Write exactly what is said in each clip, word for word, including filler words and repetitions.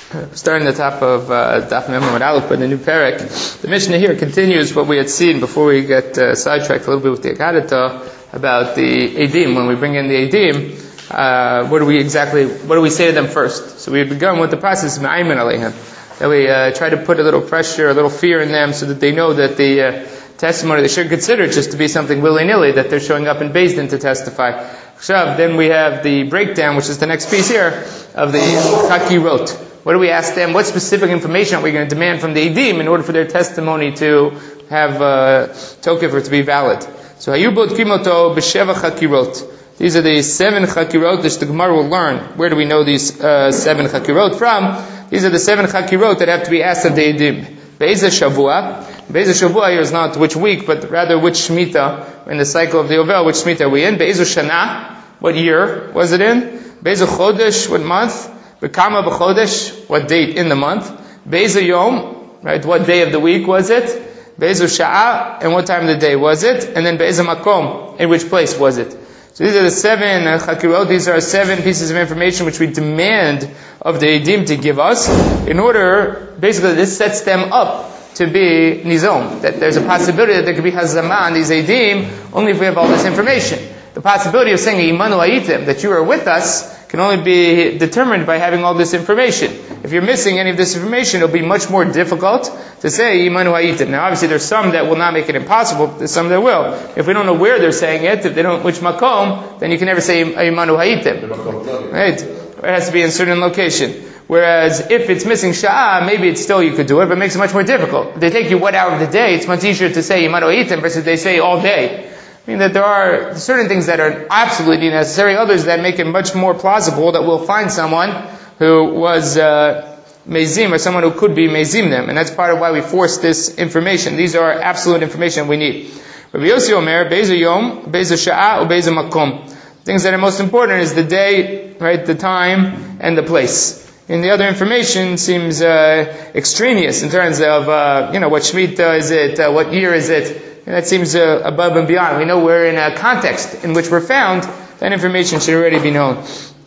Starting the top of uh, Daf Mem Amud Aleph, but the new parak, the Mishnah here continues what we had seen before we get uh, sidetracked a little bit with the Agadata about the Eidim. When we bring in the Eidim, uh, what do we exactly, what do we say to them first? So we had begun with the process of Ma'ayman Aleihim, that we uh, try to put a little pressure, a little fear in them, so that they know that the uh, testimony they should consider just to be something willy-nilly, that they're showing up in Beis Din to testify. Then we have the breakdown, which is the next piece here, of the Chakirot. What do we ask them? What specific information are we going to demand from the Eidim in order for their testimony to have uh, tokef or to be valid? So Hayubot Kimoto B'Sheva Chakirot. These are the seven Chakirot that the Gemara will learn. Where do we know these uh, seven Chakirot from? These are the seven Chakirot that have to be asked of the Eidim. Be'ezah Shavua. Be'ezah Shavua here is not which week, but rather which Shemitah in the cycle of the Yovel. Which Shemitah are we in? Be'ezah Shana. What year was it in? Be'ezah Chodesh. What month? B'kama b'chodesh, what date in the month? Be'ezah yom, right, what day of the week was it? Be'ezah sha'ah, and what time of the day was it? And then be'ezah makom, in which place was it? So these are the seven uh, chakirot, these are seven pieces of information which we demand of the Eidim to give us, in order, basically this sets them up to be nizom, that there's a possibility that there could be hazama on these Eidim, only if we have all this information. The possibility of saying imanu hayitim, that you are with us, can only be determined by having all this information. If you're missing any of this information, it'll be much more difficult to say imanu hayitim. Now obviously there's some that will not make it impossible, there's some that will. If we don't know where they're saying it, if they don't which makom, then you can never say imanu hayitim. Right? It has to be in a certain location. Whereas if it's missing sha'ah, maybe it's still you could do it, but it makes it much more difficult. If they take you what hour of the day, it's much easier to say imanu hayitim versus they say all day. I mean that there are certain things that are absolutely necessary, others that make it much more plausible that we'll find someone who was uh, mezim, or someone who could be mezim them, and that's part of why we force this information. These are absolute information we need. Rabbi Yossi Omer, Be'ezah Yom, Be'ezah Sha'ah, or Be'ezah Makom. Things that are most important is the day, right, the time, and the place. And the other information seems uh, extraneous in terms of, uh, you know, what Shemitah is it, uh, what year is it. And that seems uh, above and beyond. We know we're in a context in which we're found. That information should already be known.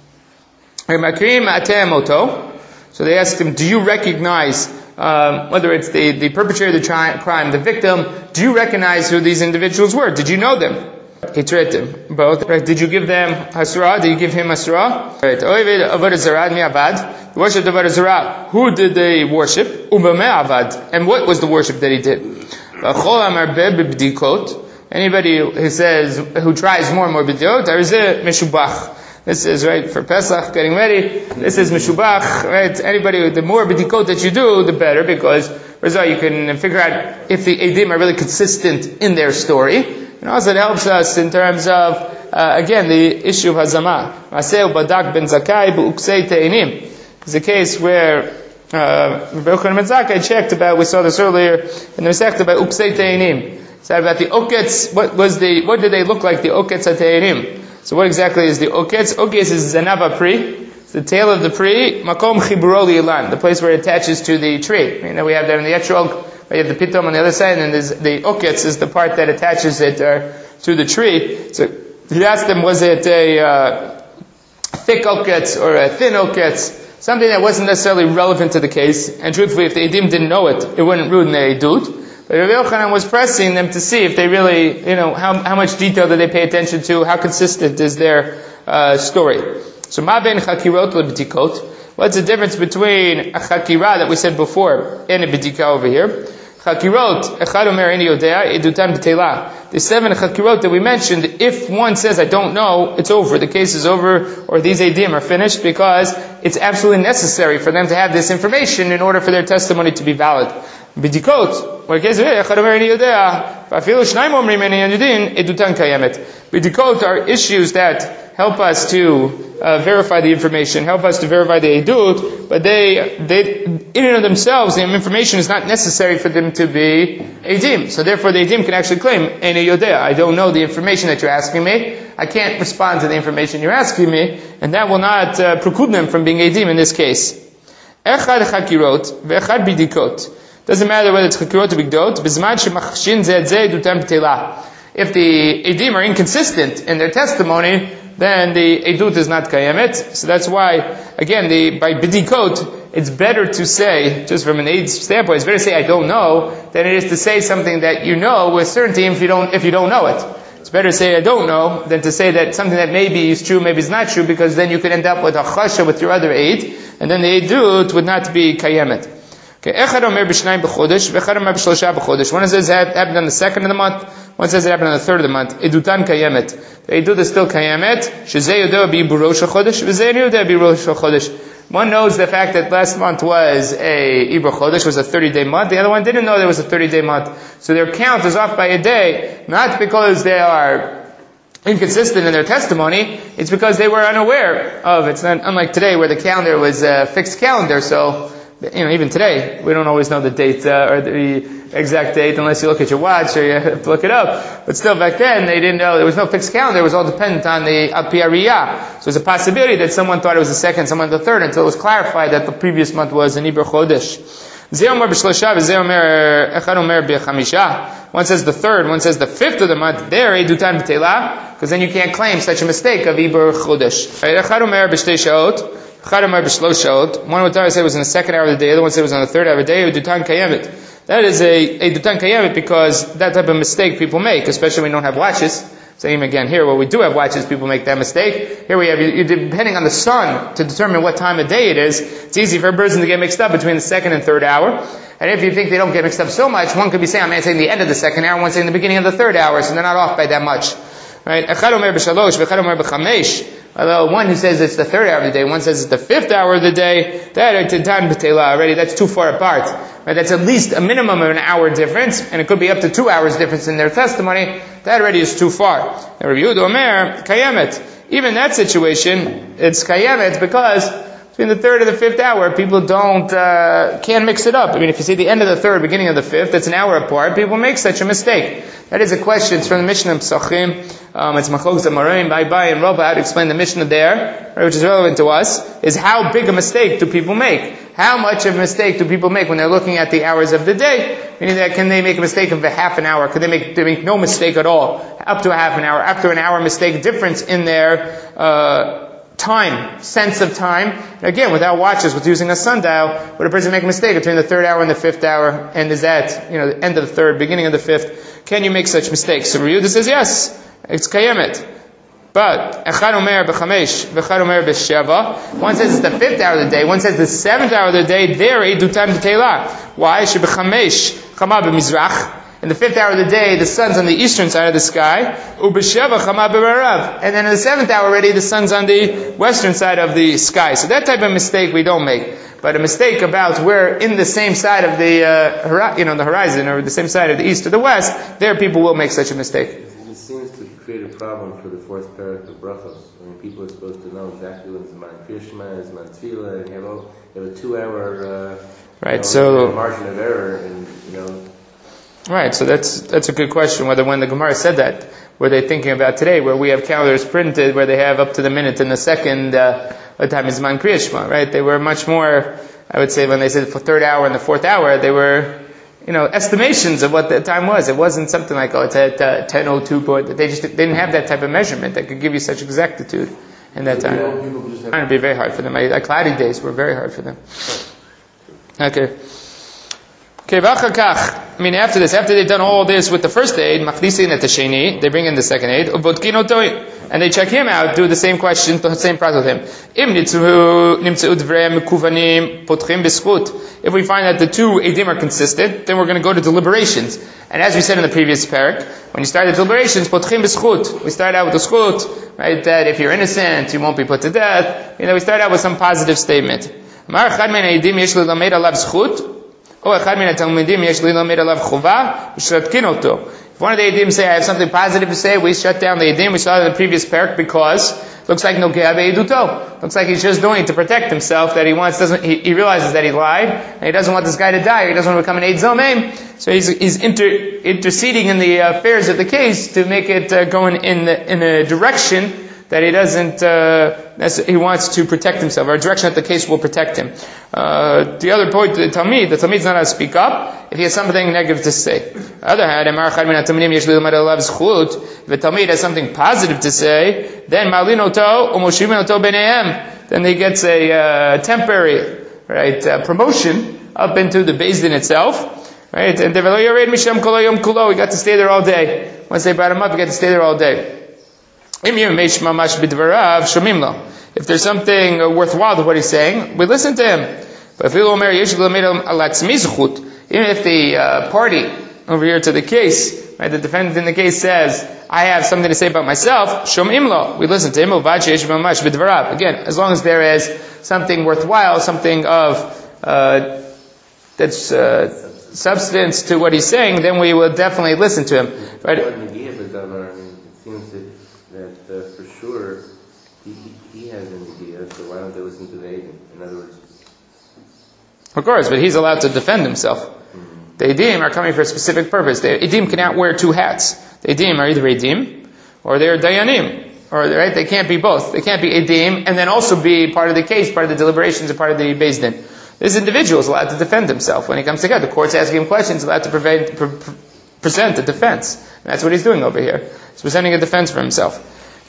So they asked him, do you recognize, um, whether it's the, the perpetrator of the tri- crime, the victim, do you recognize who these individuals were? Did you know them? He tried them. Both. Right. Did you give them hasra? Did you give him hasra? Right. Oivid avodah zarah mi avad. The worship of avodah zarah. Who did they worship? Ubameh avad. And what was the worship that he did? Anybody who says, who tries more and more bidiyot, meshubach. This is, right, for Pesach, getting ready. This is meshubach, right? Anybody, the more bidikot that you do, the better, because you can figure out if the Eidim are really consistent in their story. And also it helps us in terms of, uh, again, the issue of hazama. Maseu badak ben zakai bu'uksei te'inim. It's a case where Uh, Rabbi Yochanan ben Zakkai checked about, we saw this earlier in the Masechta about Uksei Te'inim. It said about the Uketz, what was the, what did they look like, the Uketz HaTe'inim? So what exactly is the Uketz? Uketz is Zanava Pri, it's the tail of the Pri, Makom Chiburo Li'Ilan, the place where it attaches to the tree. You know, we have that in the Etrog, we have the Pitom on the other side, and there's the Uketz is the part that attaches it uh, to the tree. So he asked them, was it a uh, thick Uketz or a thin Uketz? Something that wasn't necessarily relevant to the case, and truthfully, if the Eidim didn't know it, it wouldn't ruin the Eidut. But Rabbi Yochanan was pressing them to see if they really, you know, how, how much detail do they pay attention to, how consistent is their uh, story. So, ma ben chakirot lebedikot. What's the difference between a chakira that we said before and a bedika over here? Chakirot, echad omer eni yodea, edutam b'telah. The seven chakirot that we mentioned, if one says, I don't know, it's over, the case is over, or these Eidim are finished, because it's absolutely necessary for them to have this information in order for their testimony to be valid. Bidikot, echad omer eni yodea, v'afilu shnayim omrim eni yodin, edutan kayemet. Bidikot are issues that help us to uh, verify the information, help us to verify the Eidut, but they, they, in and of themselves, the information is not necessary for them to be Eidim. So therefore the Eidim can actually claim, Eini Yodea, I don't know the information that you're asking me, I can't respond to the information you're asking me, and that will not uh, preclude them from being Eidim in this case. Echad chakirot, ve'echad bidikot. Doesn't matter whether it's chakirot or bidikot, b'zman shemachshin zeh zeh edutam b'telah. If the Eidim are inconsistent in their testimony, then the Eidut is not kayemet. So that's why, again, the, by bidikot, it's better to say, just from an aid standpoint, it's better to say I don't know than it is to say something that you know with certainty if you don't if you don't know it. It's better to say I don't know than to say that something that maybe is true, maybe is not true, because then you could end up with a chasha with your other aid, and then the eidut would not be kayemet. Okay, echad omer b'shnayim b'chodesh, v'echad omer b'shlosha b'chodesh. One says it happened on the second of the month, one says it happened on the third of the month. Edutan kayemet. The edut is still kayemet. Shezeh yodeh b'ibur rosh chodesh, v'zeh yodeh b'ibur rosh chodesh. One knows the fact that last month was a Ibra Chodesh, was a thirty-day month. The other one didn't know there was a thirty-day month. So their count is off by a day, not because they are inconsistent in their testimony, it's because they were unaware of it. It's not unlike today where the calendar was a fixed calendar, so, you know, even today, we don't always know the date, uh, or the exact date unless you look at your watch or you have to look it up. But still back then, they didn't know, there was no fixed calendar, it was all dependent on the Al Pi Ariyah. So there's a possibility that someone thought it was the second, someone the third, until it was clarified that the previous month was an Ibra Chodesh. One says the third, one says the fifth of the month, there, Edutan B'Telah, because then you can't claim such a mistake of Ibra Chodesh. One would say it was in the second hour of the day, the other one said it was on the third hour of the day, Edutan Kayemet. That is a, a Dutan Kayemet because that type of mistake people make, especially when we don't have watches. Same again here, where we do have watches, people make that mistake. Here we have, you, depending on the sun to determine what time of day it is, it's easy for a person to get mixed up between the second and third hour. And if you think they don't get mixed up so much, one could be saying, I'm saying the end of the second hour, one saying the beginning of the third hour, so they're not off by that much. Right? Although one who says it's the third hour of the day, one says it's the fifth hour of the day, that already, that's too far apart. Right? That's at least a minimum of an hour difference, and it could be up to two hours difference in their testimony. That already is too far. Even that situation, it's kayemet because between the third and the fifth hour, people don't, uh, can't mix it up. I mean, if you see the end of the third, beginning of the fifth, that's an hour apart, people make such a mistake. That is a question. It's from the Mishnah of Pesachim. Um, it's Machlokes Amoraim, Bai Bai, and Rabba, how to explain the Mishnah there, right, which is relevant to us, is how big a mistake do people make? How much of a mistake do people make when they're looking at the hours of the day? Meaning that, can they make a mistake of a half an hour? Could they make, they make no mistake at all? Up to a half an hour, up to an hour mistake difference in their, uh, time, sense of time. And again, without watches, with using a sundial, would a person make a mistake between the third hour and the fifth hour? And is that, you know, the end of the third, beginning of the fifth? Can you make such mistakes? So Yehuda says yes, it's kayemet. But echad omer b'chamesh, v'echad omer b'sheva. One says it's the fifth hour of the day. One says the seventh hour of the day. There, edutan b'telah. Why? Sheb'chamesh chama b'mizrach. In the fifth hour of the day, the sun's on the eastern side of the sky. Ubesheva chama b'marav. And then in the seventh hour already, the sun's on the western side of the sky. So that type of mistake we don't make. But a mistake about where in the same side of the, uh, you know, the horizon, or the same side of the east or the west, there people will make such a mistake. It seems to create a problem for the fourth parak of brachos. I mean, people are supposed to know exactly when Zman Kriyashma, Zman Tefillah, and you have a, you have a two-hour uh, right, you know, so, margin of error, and you know. Right, so that's that's a good question. Whether when the Gemara said that, were they thinking about today, where we have calendars printed, where they have up to the minute and the second, uh, what time is Zman Kriyashma, right? They were much more, I would say, when they said the third hour and the fourth hour, they were, you know, estimations of what the time was. It wasn't something like, oh, it's at uh, ten oh two, but they just they didn't have that type of measurement that could give you such exactitude in that time. It would be very hard for them. Like cloudy days were very hard for them. Okay. Okay, v'achakach. I mean, after this, after they've done all this with the first aid, machnisin et hasheni, they bring in the second aid, and they check him out, do the same question, the same process with him. If we find that the two edim are consistent, then we're going to go to deliberations. And as we said in the previous parak, when you start the deliberations, potchim b'schut. We start out with the schut, right? That if you're innocent, you won't be put to death. You know, we start out with some positive statement. If one of the edim say, I have something positive to say, we shut down the edim. We saw it in the previous parak because it looks like no ge'abe eduto. Looks like he's just doing it to protect himself, that he wants, doesn't, he, he realizes that he lied, and he doesn't want this guy to die, he doesn't want to become an eid zomem. So he's, he's inter, interceding in the affairs of the case to make it uh, go in, in, the, in a direction that he doesn't, uh, he wants to protect himself, or a direction that the case will protect him. Uh, the other point, the Talmid, the Talmid is not allowed to speak up if he has something negative to say. On the other hand, if the Talmid has something positive to say, then malinoto umoshimin oto b'neihem, then he gets a uh, temporary right, uh, promotion up into the Beis Din itself, right? And we got to stay there all day. Once they brought him up, we got to stay there all day. If there's something worthwhile to what he's saying, we listen to him. But even if the uh, party over here to the case, right, the defendant in the case says, I have something to say about myself, shom'im, we listen to him. Again, as long as there is something worthwhile, something of uh, that's uh, substance to what he's saying, then we will definitely listen to him. Right? It seems that, that uh, for sure he, he has an idea, so why don't they listen to the Eidim? In other words, of course, but he's allowed to defend himself. Mm-hmm. The Eidim are coming for a specific purpose. The Eidim cannot wear two hats. The Eidim are either Eidim or they're Dayanim. Or, right, they can't be both. They can't be Eidim and then also be part of the case, part of the deliberations, and part of the Beis Din. This individual is allowed to defend himself. When he comes together, the court's asking him questions, allowed to prevent, pre- pre- present a defense. And that's what he's doing over here. He's presenting a defense for himself.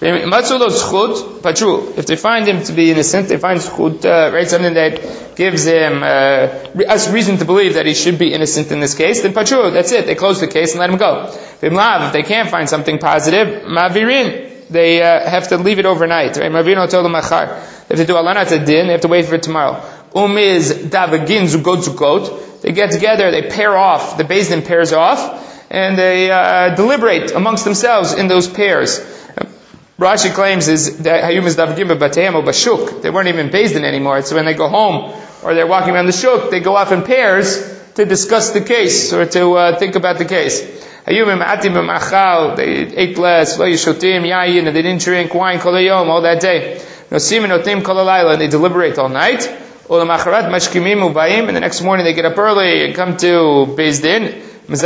If they find him to be innocent, they find schut, uh, right, something that gives him uh, us reason to believe that he should be innocent in this case, then patru, that's it. They close the case and let him go. If they can't find something positive, mavirin, they uh, have to leave it overnight. Right? Mavirin told them machar. They have to do alanat din. They have to wait for it tomorrow. Umiz davagin zugot zugot. They get together. They pair off. The Beis Din pairs off, and they uh, deliberate amongst themselves in those pairs. Rashi claims is that Hayum is davagim b'batayim or bashuk. They weren't even Beis Din anymore. So when they go home or they're walking around the shuk, they go off in pairs to discuss the case or to uh, think about the case. They ate less, and they didn't drink wine all that day. And they deliberate all night. And the next morning they get up early and come to Beis Din.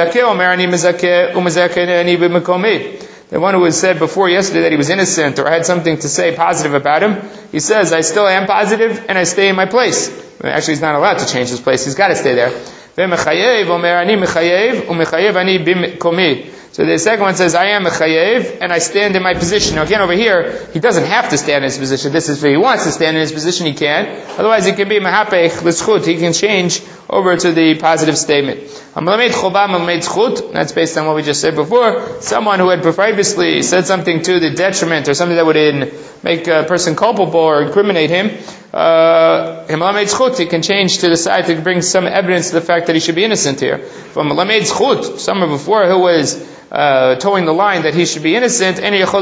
The one who had said before yesterday that he was innocent or had something to say positive about him, he says, I still am positive and I stay in my place. Actually, he's not allowed to change his place. He's got to stay there. So the second one says, I am mechayev, and I stand in my position. Now again, over here, he doesn't have to stand in his position. This is where he wants to stand in his position, he can. Otherwise, it can be mehapech l'schut. He can change over to the positive statement. That's based on what we just said before. Someone who had previously said something to the detriment, or something that would make a person culpable or incriminate him, uh, he can change to the side to bring some evidence to the fact that he should be innocent here. From Lamed Zchut, someone before who was uh, towing the line that he should be innocent,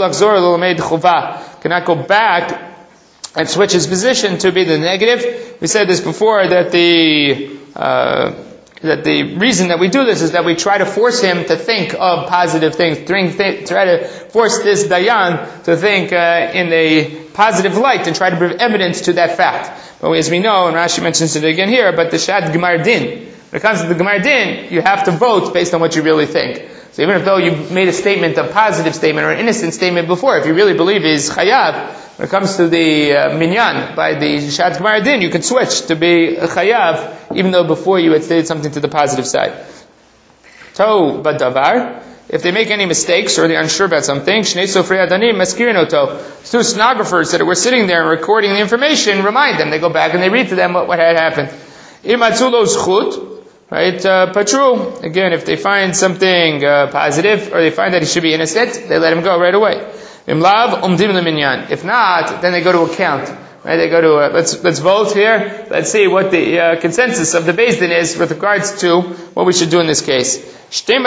cannot go back and switch his position to be the negative. We said this before, that the uh, that the reason that we do this is that we try to force him to think of positive things, try to force this Dayan to think uh, in a positive light and try to bring evidence to that fact. But as we know, and Rashi mentions it again here, but the Shad Gemar Din, when it comes to the Gemar Din, you have to vote based on what you really think. So even if though you made a statement, a positive statement or an innocent statement before, if you really believe is Chayav, when it comes to the uh, minyan, by the Shad Gemar Din, you can switch to be Chayav, even though before you had stated something to the positive side. To Badavar, if they make any mistakes or they're unsure about something, Shnei Sofrei Adanim Maskirin Oto. Two stenographers that were sitting there and recording the information, remind them. They go back and they read to them what, what had happened. Imatzulo Zchut, right, uh, Patru. Again, if they find something uh, positive or they find that he should be innocent, they let him go right away. Imlav Umdim Leminyan. If not, then they go to account. Right, they go to, uh, let's, let's vote here. Let's see what the uh, consensus of the Beis Din is with regards to what we should do in this case. If you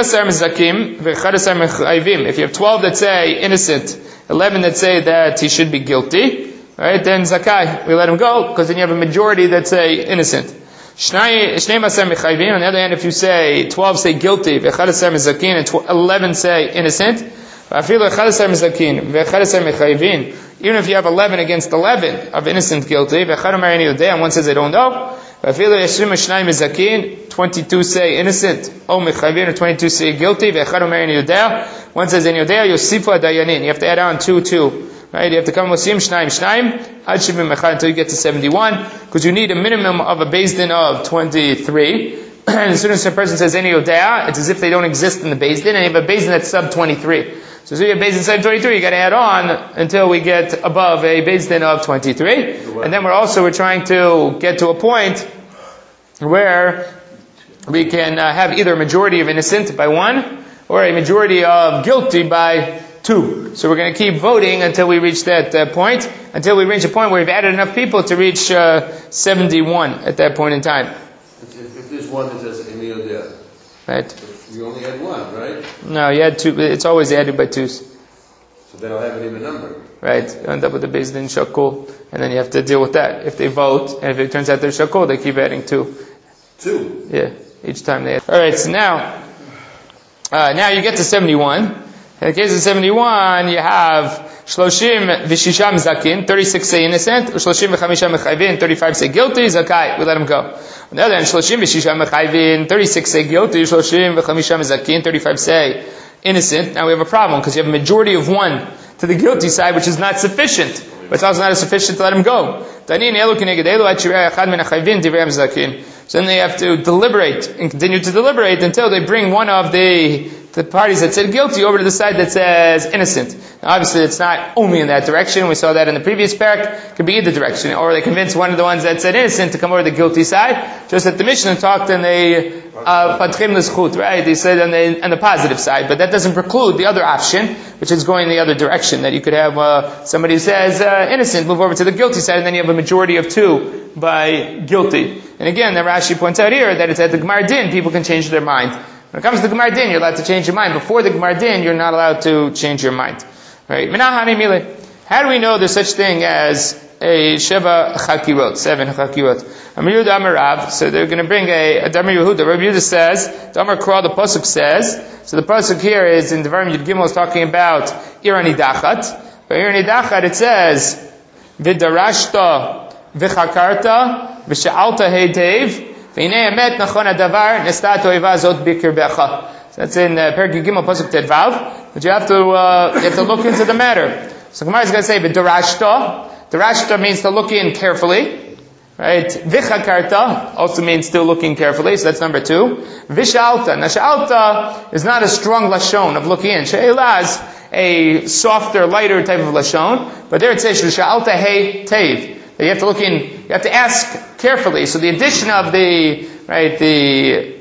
have twelve that say innocent, eleven that say that he should be guilty, right, then Zakai, we let him go, because then you have a majority that say innocent. On the other hand, if you say twelve say guilty, and eleven say innocent, even if you have eleven against eleven of innocent guilty, and one says I don't know, twenty-two say innocent, or twenty-two say guilty, one says in Yodea, Yosifu Dayanin. You have to add on two, two. Right? You have to come with Sim Shnaim Shnaim, until you get to seventy-one, because you need a minimum of a Beis Din of twenty-three. And as soon as a person says any Yodea, it's as if they don't exist in the Beis Din, and you have a Beis Din that's sub twenty-three. So, so you have Beis Din side twenty-three, you got to add on until we get above a Beis Din of twenty-three. And then we're also, we're trying to get to a point where we can uh, have either a majority of innocent by one, or a majority of guilty by two. So we're going to keep voting until we reach that uh, point, until we reach a point where we've added enough people to reach uh, seventy-one at that point in time. If, if there's one that says Emil there, right? You only had one, right? No, you had two. It's always added by twos. So then I'll have an even number. Right. You end up with the Beis Din Shakul, and then you have to deal with that. If they vote, and if it turns out they're Shakul, they keep adding two. Two? Yeah. Each time they add. Alright, so now, uh, now you get to seventy-one. In the case of seventy-one, you have Shloshim v'shisham zakin, thirty-six say innocent, Shloshim v'chamisha mechayvin, thirty-five say guilty, zakai, we let him go. On the other hand, Shloshim v'shisham mechayvin, thirty-six say guilty, Shloshim v'chamisha zakin, thirty-five say innocent. Now we have a problem, because you have a majority of one to the guilty side, which is not sufficient. But it's also not sufficient to let him go. So then they have to deliberate and continue to deliberate until they bring one of the the parties that said guilty over to the side that says innocent. Now obviously it's not only in that direction. We saw that in the previous parak. It could be either direction. Or they convince one of the ones that said innocent to come over to the guilty side. Just that the Mishnah talked in the patchim l'zchut, right? They said on the, on the positive side. But that doesn't preclude the other option, which is going the other direction. That you could have uh, somebody who says uh, innocent move over to the guilty side, and then you have a majority of two by guilty. And again, the Rashi points out here that it's at the Gemar Din, people can change their mind. When it comes to the Gemar Din, you're allowed to change your mind. Before the Gemar Din, you're not allowed to change your mind. Right? How do we know there's such thing as a Sheva Chakirot, seven Chakirot? Amir Yehuda Amarav, so they're going to bring a, a Damar Yehuda. Rabbi Yehuda says, Damar Kra, the Pasuk says, so the Pasuk here is in Devarim Yud Gimel is talking about Irani Dachat. By Irani Dachat it says, Vidarashta Vichakarta V'sha'alta Heidev V'inei emet nachon hadavar nestat oiva zot bikirbecha. So that's in uh, Perek Gimel Pasuk Tedvav. But you have to uh, you have to look into the matter. So Gemara is going to say, "V'darashta." Darashta means to look in carefully, right? V'chakarta also means still looking carefully. So that's number two. V'shalta. Now shalta is not a strong lashon of looking in. She'ela is a softer, lighter type of lashon. But there it says shalta hey tev. You have to look in, you have to ask carefully. So the addition of the, right, the,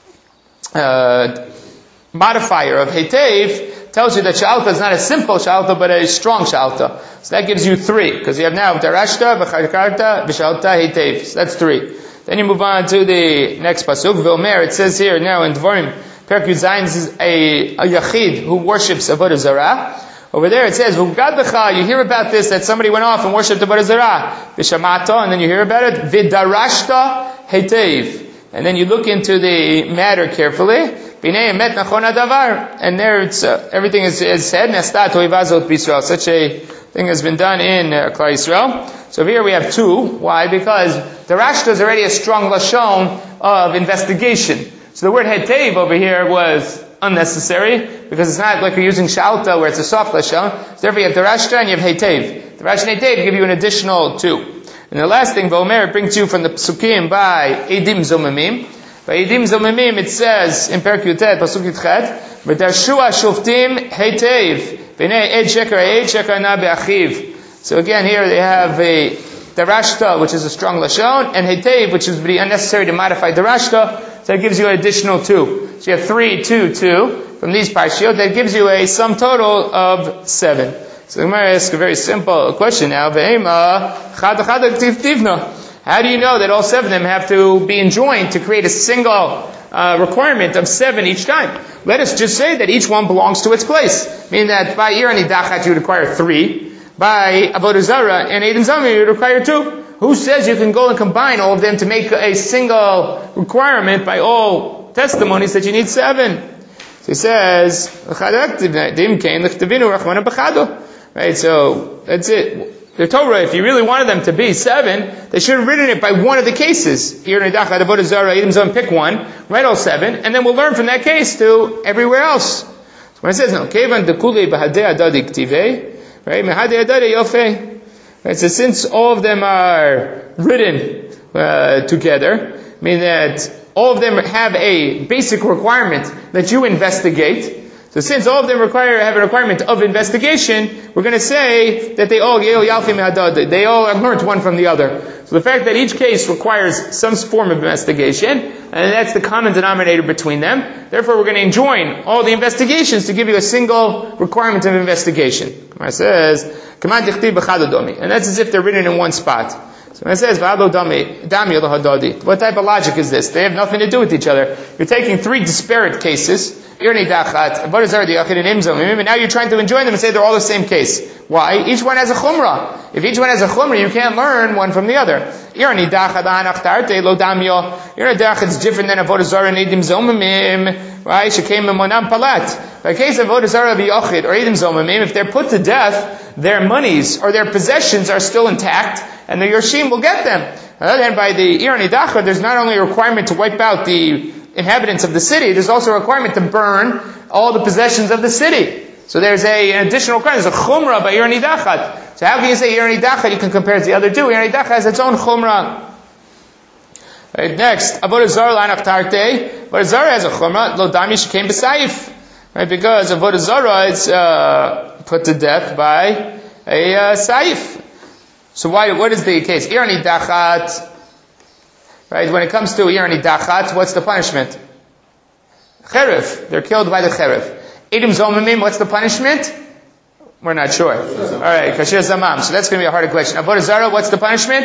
uh, modifier of hetev tells you that shalta is not a simple shalta, but a strong shalta. So that gives you three, because you have now darashta, v'chakarta, v'shalta, hetev. So that's three. Then you move on to the next pasuk, v'omer, it says here now in Dvarim, Perek Yud Zayin, this is a, a yachid who worships avodah zarah. Over there it says, you hear about this, that somebody went off and worshipped avodah zarah, v'shamata, and then you hear about it, v'darashta hetev. And then you look into the matter carefully, b'nei emet nachon hadavar, and there it's, uh, everything is, is said, nestat oiva zot b'Yisrael. Such a thing has been done in uh, Klal Yisrael. So here we have two. Why? Because darashta is already a strong lashon of investigation. So the word hetev over here was unnecessary, because it's not like you're using shalta where it's a soft lashon. So therefore you have darashta and you have hetev. Darashta and hetev give you an additional two. And the last thing, V'omer, it brings you from the psukim by edim zomimim. By edim zomimim it says in Perek Yutet, pasuk Yitchet, v'darshua shoftim hetev, v'nei ed sheker ed sheker na be'achiv. So again here they have a darashta, which is a strong lashon, and hetev, which is very unnecessary to modify darashta. So that gives you an additional two. So you have three, two, two from these parshiot. That gives you a sum total of seven. So I'm going to ask a very simple question now. How do you know that all seven of them have to be enjoined to create a single uh, requirement of seven each time? Let us just say that each one belongs to its place. Meaning that by Irani Dachat you would require three. By Avodah Zarah and Edim Zomim you would require two. Who says you can go and combine all of them to make a single requirement by all testimonies that you need seven? So he says, right, so that's it. The Torah, if you really wanted them to be seven, they should have written it by one of the cases. Here in Edach, Avodah Zarah, Edim Zomim, pick one, write all seven, and then we'll learn from that case to everywhere else. So when it says, no, Kevan dekule b'hadei adadi ktivei, right, mehadei adadi yofei. Right, so since all of them are written uh, together, meaning that all of them have a basic requirement that you investigate, So since all of them require have a requirement of investigation, we're going to say that they all they all have learned one from the other. So the fact that each case requires some form of investigation, and that's the common denominator between them, therefore we're going to enjoin all the investigations to give you a single requirement of investigation. It says, and that's as if they're written in one spot. So when it says, what type of logic is this? They have nothing to do with each other. You're taking three disparate cases. Now you're trying to enjoin them and say they're all the same case. Why? Each one has a chumrah. If each one has a chumrah, you can't learn one from the other. It's different than avodah zarah and edim zomimim, right? By case of avodah zarah v'yochid or edim zomimim, if they're put to death, their monies or their possessions are still intact, and the Yorshim will get them. And then by the Ir Nidachah, there's not only a requirement to wipe out the inhabitants of the city, there's also a requirement to burn all the possessions of the city. So there's a, an additional requirement. There's a chumrah by Ir Nidachah. So how can you say Ir Nidachah? You can compare it to the other two. Ir Nidachah has its own chumrah. Right, next, Avodah Zarah Lanach Tarte. Avodah Zarah has a chumrah. Lo Dami Shekem B'Saif. Right, because Avodah Zarah is uh, put to death by a uh, saif. So why? What is the case? Ir Nidachat. Right, when it comes to Ir Nidachat, what's the punishment? Cherif. They're killed by the cherif. Edim Zomimim, what's the punishment? We're not sure. Alright, Kashir Zamam. So that's going to be a harder question. Avodah Zarah, what's the punishment?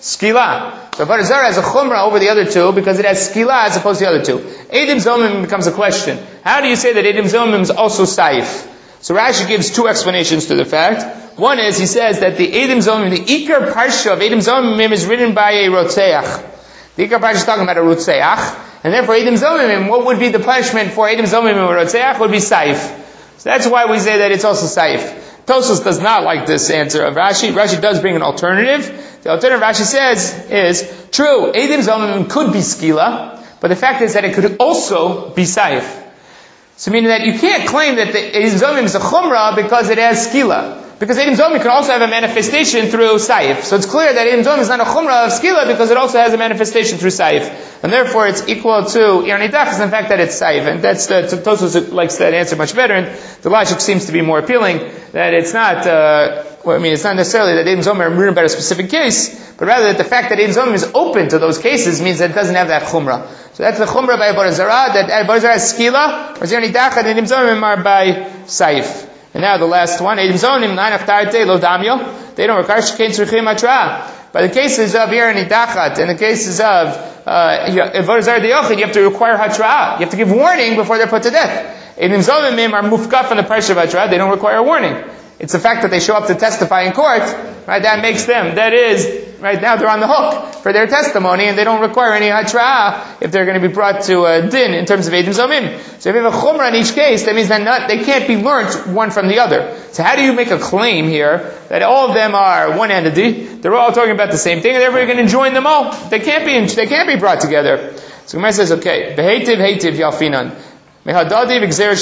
Skila. So Avodah Zarah has a chumrah over the other two because it has skila as opposed to the other two. Edim Zomimim becomes a question. How do you say that Edim Zomimim is also saif? So Rashi gives two explanations to the fact. One is, he says that the Edim Zomimim, the Ikar Parsha of Edim Zomimim is written by a Rotzeach. The Ikar Parsha is talking about a Rotzeach. And therefore Edim Zomimim, what would be the punishment for Edim Zomimim or Rotzeach would be saif. So that's why we say that it's also saif. Tosfos does not like this answer of Rashi. Rashi does bring an alternative. The alternative Rashi says is, true, Edim Zomimim could be skila, but the fact is that it could also be saif. So meaning that you can't claim that the Edim Zomimim is a chumrah because it has skila. Because Edim Zomimim can also have a manifestation through saif. So it's clear that Edim Zomimim is not a chumrah of skila because it also has a manifestation through saif. And therefore it's equal to Ir Nidachas, in fact that it's saif. And that's the, Tosfos likes that answer much better, and the logic seems to be more appealing, that it's not, uh, well, I mean, it's not necessarily that Edim Zomimim are written about a specific case, but rather that the fact that Edim Zomimim is open to those cases means that it doesn't have that chumrah. So that's the chumrah by Avodah Zarah, that Avodah Zarah is skila, or Ir Nidachas, and Edim Zomimim are by saif. And now the last one, Edim Zomimim, Lanach Tarte, Lo Damyo, they don't require Shekein Tzrichim Atra. By the cases of Ir Nidachat, and the cases of Avodah Zarah D'Yochid, you have to require Hatra. You have to give warning before they're put to death. Edim Zomimim are mufkaf from the parsha of Hatra, they don't require a warning. It's the fact that they show up to testify in court, right, that makes them, that is, right now they're on the hook for their testimony, and they don't require any hatra if they're going to be brought to a din in terms of Edim Zomimim. So if you have a chumrah in each case, that means that not, they can't be learnt one from the other. So how do you make a claim here that all of them are one entity, they're all talking about the same thing, and therefore you're going to join them all? They can't be, they can't be brought together. So Gemara says, okay, Behetiv, Hetiv, Yalfinan. So there's a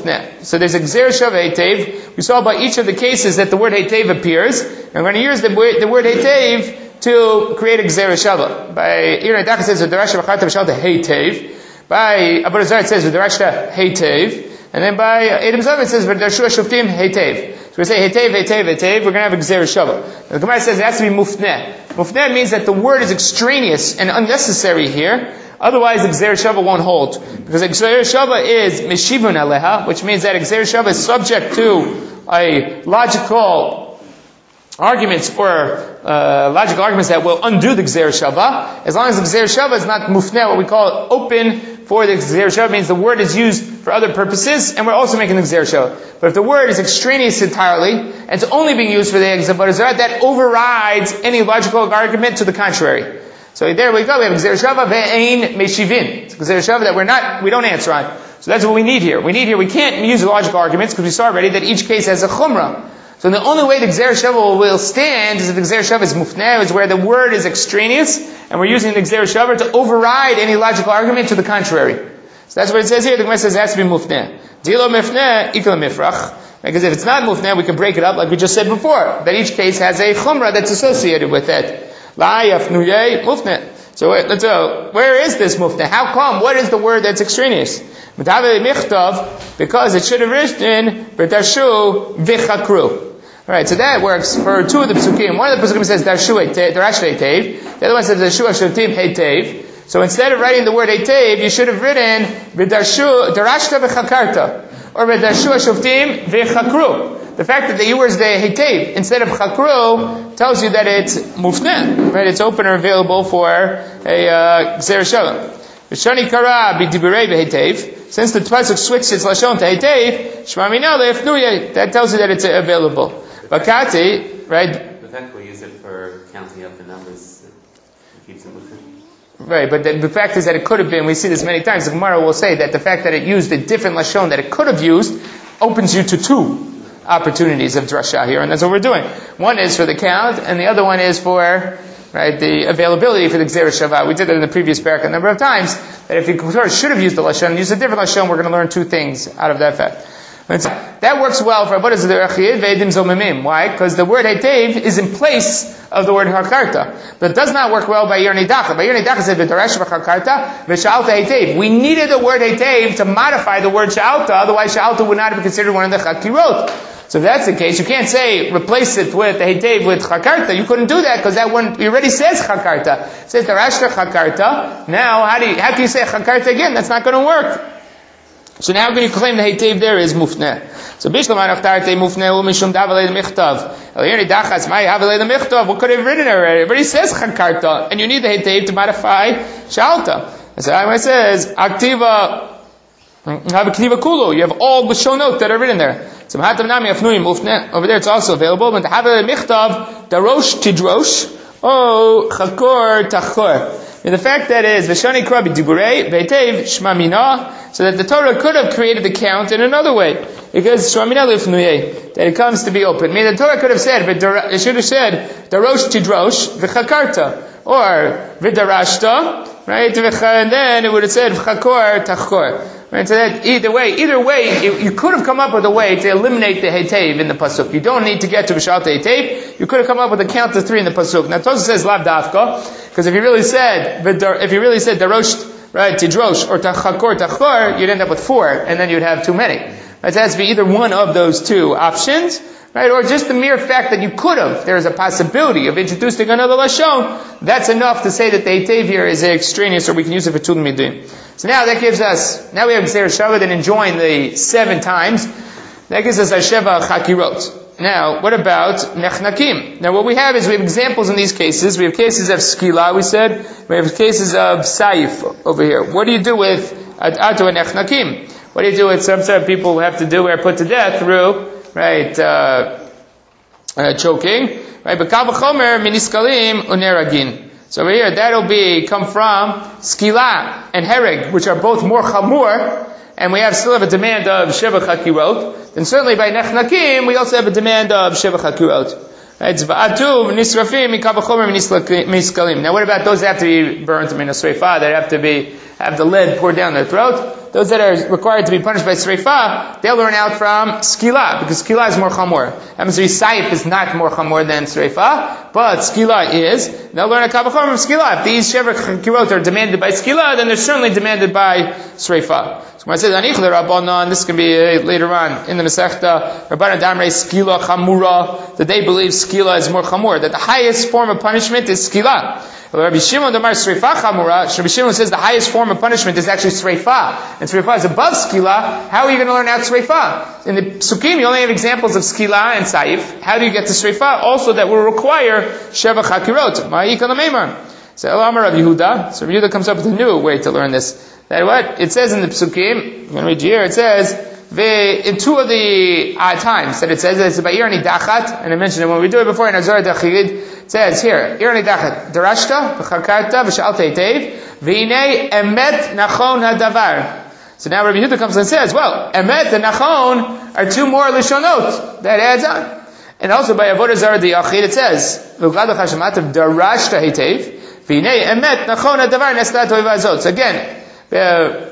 Gzer Shav Hetev. We saw by each of the cases that the word Hetev appears. And we're going to use the word, the word Hetev to create a Gzer Shav. By Ir Nidachas it says V'darasha V'charta V'shalta Hetev. By Avodah Zarah it says V'darasha Hetev. And then by Edim Zomimim it says V'darshu Shoftim Hetev. So we say Hetev, Hetev, Hetev. We're going to have a Gzer Shav. The Gemara says it has to be Mufneh. Mufneh means that the word is extraneous and unnecessary here. Otherwise, the Gzer Shava won't hold. Because the Gzer Shava is Meshivun Aleha, which means that Gzer Shava is subject to a logical arguments or uh, logical arguments that will undo the Gzer Shava. As long as the Gzer Shava is not Mufneh, what we call it, open for the Gzer Shava, means the word is used for other purposes, and we're also making the Gzer Shava. But if the word is extraneous entirely, and it's only being used for the Avodah Zarah, that overrides any logical argument to the contrary. So there we go. We have Gzer Shava ve'ein meshivin. It's Gzer Shava that we're not, we don't answer on. So that's what we need here. We need here, we can't use logical arguments because we saw already that each case has a chumrah. So the only way the Gzer Shava will stand is if the Gzer Shava is mufneh, is where the word is extraneous, and we're using the Gzer Shava to override any logical argument to the contrary. So that's what it says here. The Gemara says it has to be mufneh. Dilo mifneh, ikal mifrach. Because if it's not mufneh, we can break it up like we just said before. That each case has a chumrah that's associated with it. La yafnuyeh mufneh. So wait, let's go. Where is this mufne? How come? What is the word that's extraneous? Because it should have written Darshu Vichakru. Alright, so that works for two of the psukim. One of the psukim says Darshu Darash Heitev. The other one says Darshu Ashurtim Heitev. So instead of writing the word Heitev, you should have written Darshu Darashta Vichakarta or Darshu Ashurtim Vichakru. The fact that they use the Heitev instead of Chakru tells you that it's mufne, right? It's open or available for a uh, Gzeir Shalom. V'shani kara b'diburei v'Heitev. Since the pasuk switched its lashon to Heitev, Shema Mina le'efnuye, that tells you that it's available. Bakati, right? The fact we use it for counting up the numbers, it keeps it mufne. Right, but the, the fact is that it could have been, we see this many times, the Gemara will say that the fact that it used a different lashon that it could have used opens you to two opportunities of drasha here, and that's what we're doing. One is for the count, and the other one is for, right, the availability for the Gzeir Shavah. We did that in the previous parak a number of times, that if you should have used the lashon, use a different lashon, we're going to learn two things out of that fact. That works well for what is the Rechid Ve'edim Zomimim. Why? Because the word Heitev is in place of the word Hakarta. But it does not work well by Yerni Dacha. By Yerni Dacha said V'Darash V'Hakarta V'Shalta Heitev. We needed the word Heitev to modify the word Shalta, otherwise Shalta would not have been considered one of the Chakirot. So if that's the case, you can't say replace it with the Heitev with Chakarta. You couldn't do that because that one it already says Chakarta. It says Darashta Chakarta. Now, how do you, how can you say Chakarta again? That's not going to work. So now how can you claim the Heitev there is mufne? So Bishlam Anachtarte mufne umishum davalei l'michtav. Eliyani dachas mai havalei l'michtav. What could have written already? It already says Chakarta, and you need the Heitev to modify Shalta. So it says Aktiva. Have a kniva kulu. You have all the shonot that are written there. So mahatam nami afnuim mufne. Over there it's also available. But have a michtav darosh tidrosh o chakor tachor. And the fact that is v'shani krabi diburei v'heitev shma mina, so that the Torah could have created the count in another way, because shma mina lifnuyeh, that it comes to be open. I mean, the Torah could have said, it should have said darosh tidrosh v'chakarta or v'darashta, right? And then it would have said v'chakor tachor. Right, so that either way, either way, you, you could have come up with a way to eliminate the Heitev in the pasuk. You don't need to get to V'Shalta Heitev. You could have come up with a count to three in the pasuk. Now Tosfos says Lav Dafka, because if you really said, if you really said Darosh, right, Tidrosh, or Tachakor, Tachor, you'd end up with four, and then you'd have too many. Right, so it has to be either one of those two options, right, or just the mere fact that you could have, there is a possibility of introducing another Lashon, that's enough to say that the Heitev here is extraneous, or we can use it for Tul Midim. So now that gives us, now we have Gzeir Shavah and enjoying the seven times. That gives us our Sheva Chakirot. Now, what about Nechnakim? Now what we have is we have examples in these cases. We have cases of Skila, we said. We have cases of Saif over here. What do you do with Ato and Nechnakim? What do you do with some sort of people who have to do or put to death through, right, uh, uh, choking, right? But Kal V'chomer Miniskalim Uneragin. So over here, that'll be, come from Skila and Hereg, which are both more Chamur, and we have still have a demand of Sheva Chakirot. Then certainly by Nechnakim, we also have a demand of Sheva Chakirot. Right? V'atu Nisrafim Mikal V'chomer Miniskalim. Now what about those that have to be burnt in a Sreifa, that have to be, have the lead poured down their throat? Those that are required to be punished by Sreifa, they'll learn out from Skila, because Skila is more Chamor. Happens to be Saif is not more Chamor than Sreifa, but Skila is. They'll learn a Kal V'chomer from Skila. If these Sheva Chakirot are demanded by Skila, then they're certainly demanded by Sreifa. So when I say Anich Rabbanan, this can be uh, later on in the Masechta, Rabbanan Damrei Skila Chamura, that they believe Skila is more Chamor, that the highest form of punishment is Skila. Rabbi Shimon Damar Sreifa Chamura, Rabbi Shimon says the highest form of punishment is actually Sreifa, and Sreifa is above Skila. How are you going to learn out Sreifa? In the Sukkim, you only have examples of Skila and Saif. How do you get to Sreifa? Also, that will require Sheva Chakirot. Ma'ika l'meimar. So Elamar Rabbi Yehuda. So Rabbi Yehuda comes up with a new way to learn this. That what? It says in the Psukim, I'm going to read here, it says, in two of the uh, times that it says, it's about Irani Dachat, and I mentioned it when we do it before in Azor Dachid, it says here, Irani Dachat, Darashta, V'chakarta, V'shalta Heitev, V'inei Emet Nachon HaDavar. So now Rabbi Yehuda comes and says, well, Emet and Nachon are two more Lishonot. That adds on. And also by Avodah Zarah D'Yachid it says, V'glad Chashamativ Darashta Heitev, V'inei Emet Nachon HaDavar Nestat Oivazot. So again, uh,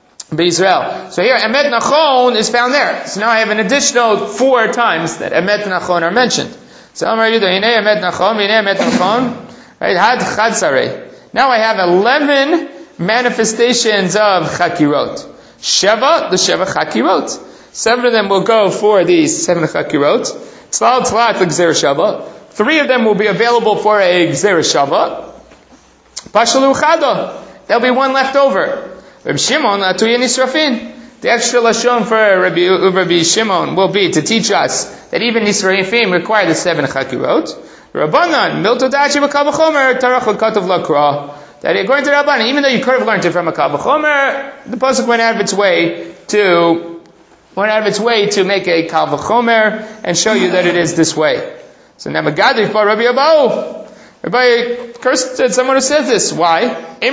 Israel. So here, Emet Nachon is found there. So now I have an additional four times that Emet Nachon are mentioned. So Amar Yehuda, Hinei Emet Nachon, Hinei Emet Nachon, right? Had Chadsarei. Now I have eleven manifestations of chakirot. Sheva, the Sheva chakirot. Seven of them will go for these seven chakirot. Tzlal tzlat l'gzer shava. Three of them will be available for a gzer shava. Pashalu chada. There'll be one left over. Rabbi Shimon atuya nisrafin. The extra lashon for Rabbi, Rabbi Shimon will be to teach us that even nisrafim require the seven chakirot. Rabbanan milto dachi b'kal v'chomer tarach l'katav lakra. That according to Rabbanan, even though you could have learned it from a kal v'chomer, the pasuk went out of its way to went out of its way to make a kal v'chomer and show you that it is this way. So now Magadif bar Rabbi Abahu. Rabbi cursed at someone who says this. Why?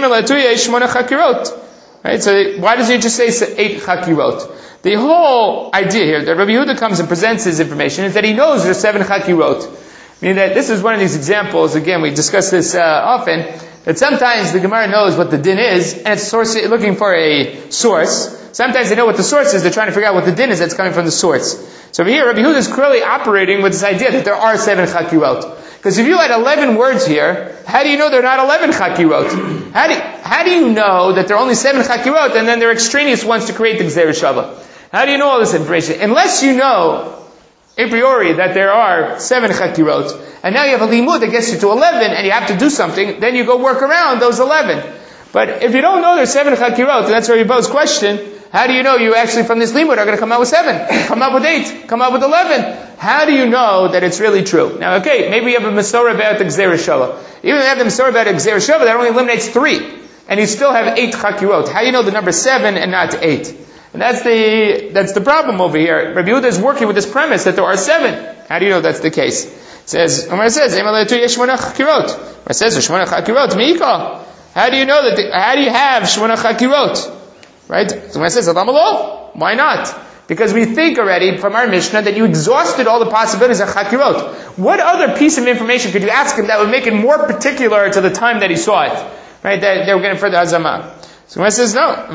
Right? So why does he just say eight chakirot? The whole idea here that Rabbi Yehuda comes and presents his information is that he knows there's seven chakirot. Meaning that this is one of these examples, again, we discuss this uh, often, that sometimes the Gemara knows what the din is, and it's source, looking for a source. Sometimes they know what the source is, they're trying to figure out what the din is that's coming from the source. So over here, Rabbi Yehuda is clearly operating with this idea that there are seven chakirot. Because if you had eleven words here, how do you know they're not eleven chakirot? How do, how do you know that there are only seven chakirot, and then there are extraneous ones to create the Gzer Shava? How do you know all this information? Unless you know a priori that there are seven chakirot, and now you have a limud that gets you to eleven, and you have to do something, then you go work around those eleven. But if you don't know there's seven chakirot, and that's Rabbi Bo's question, how do you know you actually from this limud are going to come out with seven, come out with eight, come out with eleven? How do you know that it's really true? Now, okay, maybe you have a Masorah about the Gzer Shava. Even if you have the Masorah about the Gzer Shava, that only eliminates three, and you still have eight chakirot. How do you know the number seven and not eight? And that's the that's the problem over here. Rabbi Yehuda is working with this premise that there are seven. How do you know that's the case? It says, Omar says, Omar says, Shmona chakirot, Mika. How do you know that? The, how do you have Shmona chakirot? Right? So when it says, why not? Because we think already from our Mishnah that you exhausted all the possibilities of chakirot. What other piece of information could you ask him that would make it more particular to the time that he saw it? Right? That they were getting further hazama. So when it says no,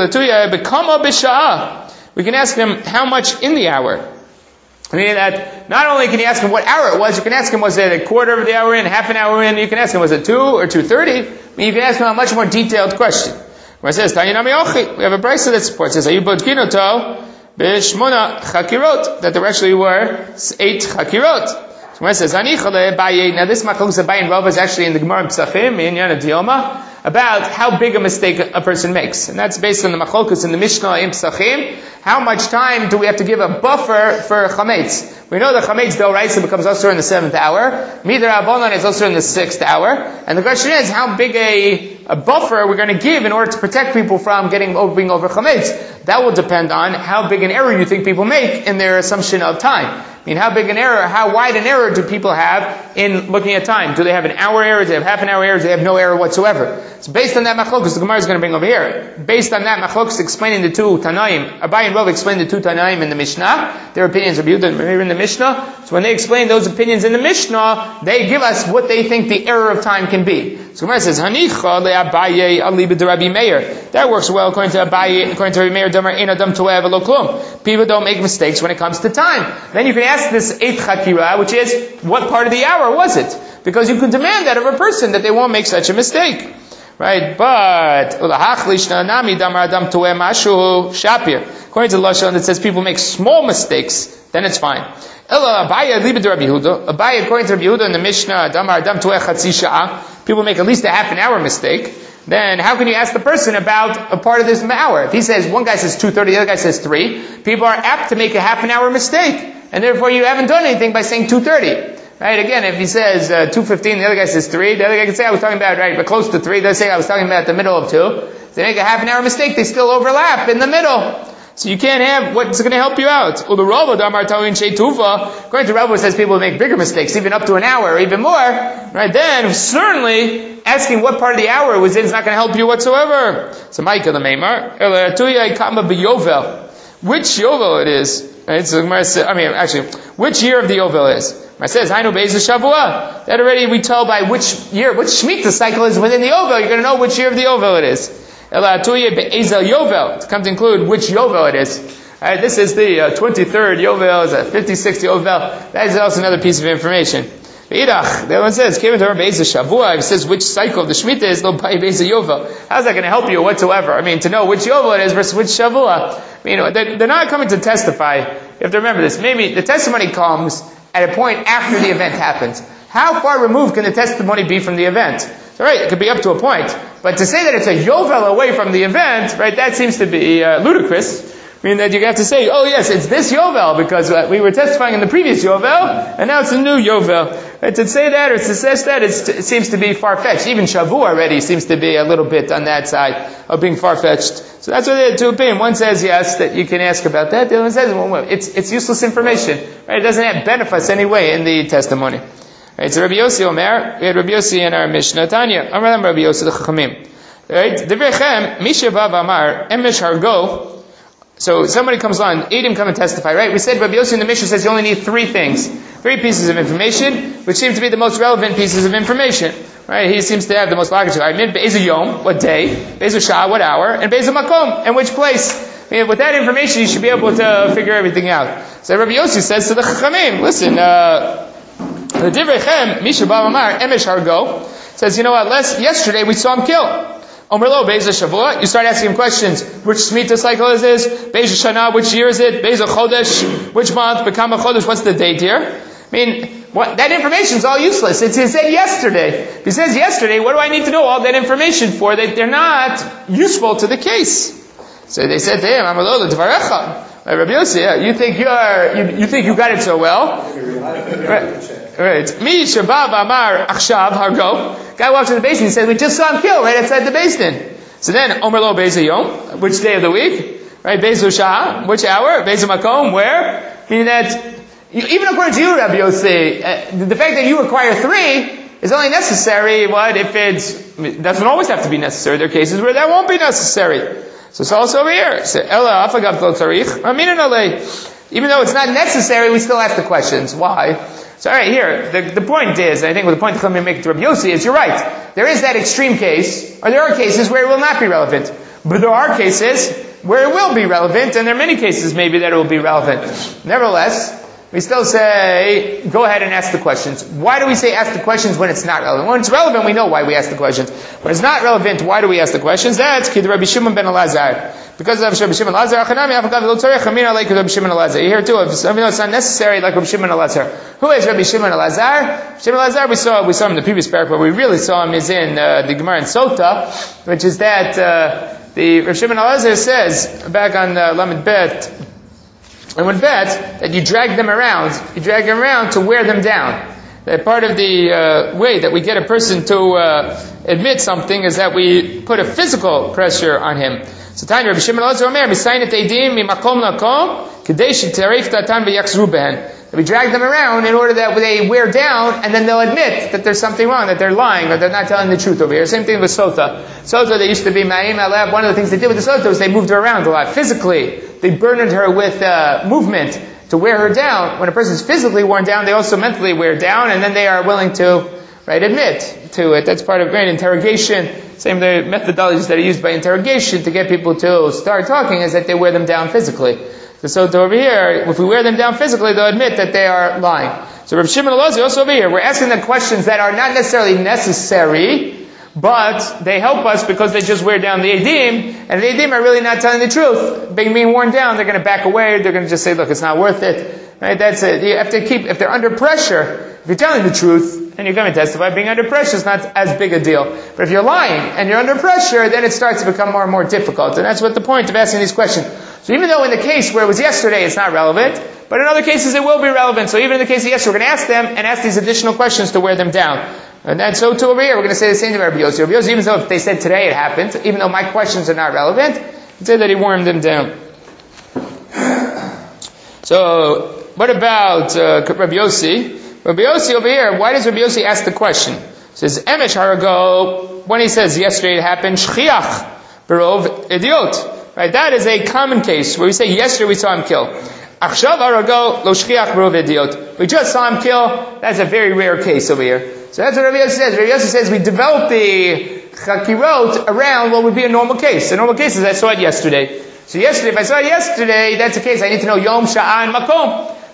we can ask him how much in the hour. Meaning that not only can you ask him what hour it was, you can ask him was it a quarter of the hour in, half an hour in, you can ask him was it two or two thirty. I mean, you can ask him a much more detailed question. When it says Tanyanami Ochi, we have a brisa that supports this. Ayu bodkinoto b'shmona chakirot, that there actually were eight chakirot. So when it says Anichale Baye, now this machlokes Baye and Rav is actually in the Gemara Psachim in Yana Dioma, about how big a mistake a person makes. And that's based on the machlokus in the Mishnah in Psachim. How much time do we have to give a buffer for chametz? We know that chametz d'oraisa becomes also in the seventh hour. Midar Abonon is also in the sixth hour. And the question is, how big a, a buffer we're going to give in order to protect people from getting being over chametz? That will depend on how big an error you think people make in their assumption of time. I mean, how big an error, how wide an error do people have in looking at time? Do they have an hour error? Do they have half an hour error? Do they have no error whatsoever? So based on that machlokus, the Gemara is going to bring over here. Based on that machlokus explaining the two Tanaim, Abai and Rav explained the two Tanaim in the Mishnah. Their opinions are Yehuda in the Mishnah. So when they explain those opinions in the Mishnah, they give us what they think the error of time can be. So Gemara says, Hanicha le'Abaye aliba de Rabbi Meir. That works well according to Abaye, according to Rabbi Meir, Damar ein adam toeh v'lo klum. People don't make mistakes when it comes to time. Then you can ask this eighth chakira, which is, what part of the hour was it? Because you can demand that of a person that they won't make such a mistake. Right? But, according to the Lashon that says people make small mistakes, then it's fine. Abaye, according to Rabbi Yehuda in the Mishnah, people make at least a half an hour mistake. Then how can you ask the person about a part of this hour? If he says, one guy says two thirty, the other guy says three, people are apt to make a half an hour mistake. And therefore you haven't done anything by saying two thirty. Right? Again, if he says uh, two fifteen, the other guy says three, the other guy can say I was talking about, right, but close to three. They say I was talking about the middle of two. If they make a half an hour mistake, they still overlap in the middle. So you can't have, what's going to help you out? According to Rabbi, it says people make bigger mistakes, even up to an hour or even more. Right? Then, certainly, asking what part of the hour it was in is not going to help you whatsoever. So, Micah the Meimar, which Yovel it is? Right? So, I mean, actually, which year of the Yovel is? It says, Hainu Be'ez Shavua. That already we tell by which year, which Shemitah cycle is within the Yovel. You're going to know which year of the Yovel it is. Yovel. To come to include which Yovel it is. Alright, this is the uh, twenty-third Yovel, is a fifty-sixth Yovel. That is also another piece of information. V'idach, the other one says, Kevin Torah Be'ez Shavua, if it says which cycle of the Shemitah is, Lo Pai Be'ez Yovel. How's that going to help you whatsoever? I mean, to know which Yovel it is versus which Shavua. I mean, they're not coming to testify. You have to remember this. Maybe the testimony comes at a point after the event happens. How far removed can the testimony be from the event? So, right, it could be up to a point. But to say that it's a Yovel away from the event, right, that seems to be uh, ludicrous. I mean, that you have to say, oh yes, it's this Yovel, because uh, we were testifying in the previous Yovel, and now it's a new Yovel. Right, to say that, or to suggest that, it's, it seems to be far-fetched. Even Shavu already seems to be a little bit on that side of being far-fetched. So that's what they had two opinions. One says, yes, that you can ask about that. The other one says, well, it's, it's useless information. Right? It doesn't have benefit us any way in the testimony. Right, so Rabbi Yossi Omer, we had Rabbi Yossi in our Mishnah. Tanya, Amar Rabbi Yossi the Chachamim. Right, Devrechem, Misha Vav Amar, Emesh Hargo. So somebody comes on, Eidim come and testify, right? We said Rabbi Yossi in the Mishnah says you only need three things. Three pieces of information, which seem to be the most relevant pieces of information. Right? He seems to have the most logical. I mean, Be'ez Yom, what day? Be'ez Shah, what hour? And Be'ez Makom, and which place? I mean, with that information, you should be able to figure everything out. So Rabbi Yossi says to the Chachamim, listen, uh, the Divrei Misha Bav Amar, Emesh Hargo, says, you know what, last, yesterday we saw him kill. Omerlo, Be'ez Shavua, you start asking him questions. Which Shemitah cycle is this? Be'ez Shana, which year is it? Be'ez Chodesh, which month? Bekama Chodesh, what's the date here? I mean, what, that information is all useless. It's, it said yesterday. If he says yesterday, what do I need to know all that information for? That they're not useful to the case. So they said to him, Amalolo, Dvarecha. Rabbi Yossi, you think you are, you, you think you got it so well? Right. Right. Mi Shabab Amar Achshav Hargo. Guy walks in the basement and says, we just saw him kill right outside the basin. So then, Omer Lo Be'ez Yom, which day of the week? Right, Be'ez Shah, which hour? Be'ez Makom, where? Meaning that, even according to you, Rabbi Yossi, uh, the fact that you require three is only necessary, what, if it's, it doesn't always have to be necessary. There are cases where that won't be necessary. So it's also over here. So, Ella Afagav Lo Tzarich, Aminan Alei. Even though it's not necessary, we still ask the questions. Why? So, alright, here, the, the point is, I think what the point that I'm making to Rabbi Yossi is, you're right. There is that extreme case, or there are cases where it will not be relevant. But there are cases where it will be relevant, and there are many cases maybe that it will be relevant. Nevertheless, we still say, go ahead and ask the questions. Why do we say ask the questions when it's not relevant? When it's relevant, we know why we ask the questions. When it's not relevant, why do we ask the questions? That's Kid Rabbi Shimon ben Elazar. Because of Rabbi Shimon Elazar, Achanami, Afagav Lo Tzarech, Amina like Rabbi Shimon Elazar. You hear too, if I mean, it's not necessary like Rabbi Shimon Elazar. Who is Rabbi Shimon Elazar? Shimon Elazar, we saw, we saw him in the previous paragraph, but we really saw him is in uh, the Gemara in Sota, which is that, uh, the Rabbi Shimon Elazar says, back on uh, Lamed Bet, and with Bet, that you drag them around, you drag them around to wear them down. That part of the uh, way that we get a person to uh, admit something is that we put a physical pressure on him. So Tanya Rabbi Shimon Elazar Omer, Misaynet Eidim mimakom lakom, kedei shetarif datan v'yaksru behen. We drag them around in order that they wear down, and then they'll admit that there's something wrong, that they're lying, or they're not telling the truth over here. Same thing with Sota. Sota, they used to be Ma'im Aleb. One of the things they did with the Sota was they moved her around a lot. Physically, they burdened her with uh, movement to wear her down. When a person's physically worn down, they also mentally wear down, and then they are willing to, right, admit to it. That's part of right, interrogation. Same the methodologies that are used by interrogation to get people to start talking is that they wear them down physically. So over here, if we wear them down physically, they'll admit that they are lying. So Rabbi Shimon Elazar also over here, we're asking them questions that are not necessarily necessary, but they help us because they just wear down the Eidim, and the Eidim are really not telling the truth. Being being worn down, they're going to back away, they're going to just say, look, it's not worth it. Right? That's it. You have to keep, if they're under pressure, if you're telling the truth, and you're going to testify, being under pressure is not as big a deal. But if you're lying, and you're under pressure, then it starts to become more and more difficult. And that's what the point of asking these questions. So even though in the case where it was yesterday, it's not relevant, but in other cases it will be relevant. So even in the case of yesterday, we're going to ask them and ask these additional questions to wear them down. And that's so too over here, we're going to say the same to Rabbi Yossi. Rabbi Yossi, even though if they said today it happened, even though my questions are not relevant, he said that he warmed them down. So, what about uh, Rabbi Yossi? Rabbi Yossi over here, why does Rabbi Yossi ask the question? He says, Emesh Harago, when he says yesterday it happened, Shchiach, Berov, Idiot. Right, that is a common case where we say yesterday we saw him kill. Achshav Harago, Lo Shchiach, Berov, Idiot. We just saw him kill, that's a very rare case over here. So that's what Rabbi Yossi says. Rabbi Yossi says we develop the Chakirot around what would be a normal case. The normal case is I saw it yesterday. So yesterday, if I saw it yesterday, that's a case I need to know Yom, Sha'ah, and Makom.